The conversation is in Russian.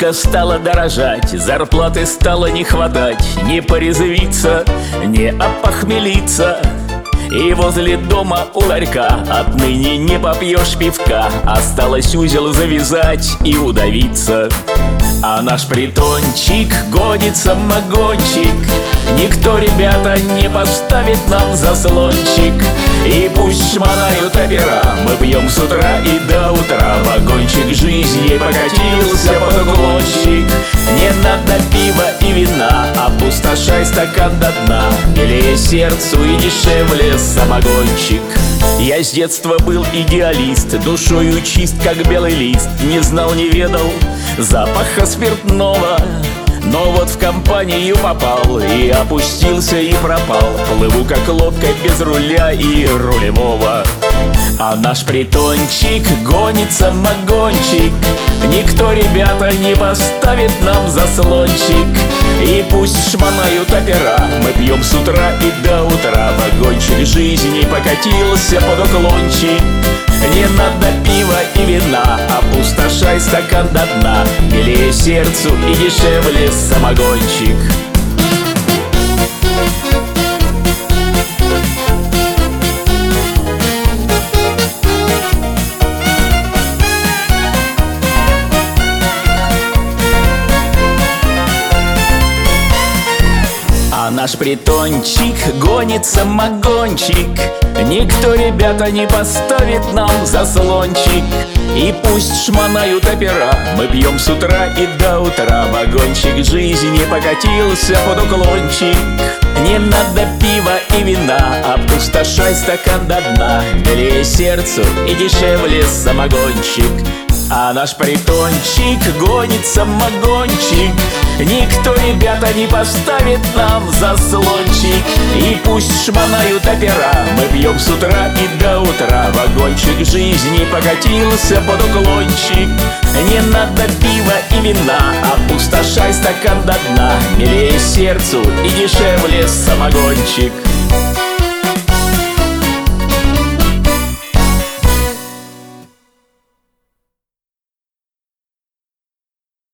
Водка стала дорожать, зарплаты стало не хватать. Не порезвиться, не опохмелиться. И возле дома у ларька отныне не попьешь пивка. Осталось узел завязать и удавиться. А наш притончик гонит самогончик. Никто, ребята, не поставит нам заслончик. И пусть шмонают опера, мы пьем с утра и до утра. Вагончик жизни покатился под уклончик. Не надо пива и вина, опустошай стакан до дна. Милее сердцу и дешевле самогончик. Я с детства был идеалист, душою чист, как белый лист. Не знал, не ведал запаха спиртного. Но вот в компанию попал и опустился и пропал. Плыву как лодка без руля и рулевого. А наш притончик гонит самогончик. Никто, ребята, не поставит нам заслончик. И пусть шмонают опера, мы пьем с утра и до утра. Вагончик жизни покатился под уклончик. Не надо пива и вина, опустошай стакан до дна. Милее сердцу и дешевле самогончик. А наш притончик гонит самогончик. Никто, ребята, не поставит нам заслончик. И пусть шмонают опера, мы пьем с утра и до утра. Вагончик жизни покатился под уклончик. Не надо пива и вина, опустошай стакан до дна. Милее сердцу и дешевле самогончик. А наш притончик гонит самогончик. Никто, ребята, не поставит нам заслончик. И пусть шмонают опера, мы пьем с утра и до утра. Вагончик жизни покатился под уклончик. Не надо пива и вина, опустошай стакан до дна. Милее сердцу и дешевле самогончик.